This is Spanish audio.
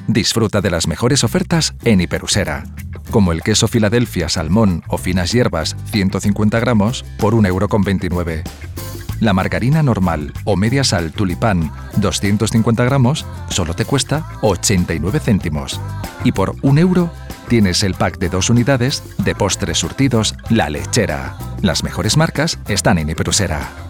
Disfruta de las mejores ofertas en Hiperusera, como el queso Filadelfia, salmón o finas hierbas 150 gramos por 1,29 €. La margarina normal o media sal tulipán 250 gramos solo te cuesta 89 céntimos. Y por 1 € tienes el pack de 2 unidades de postres surtidos La Lechera. Las mejores marcas están en Hiperusera.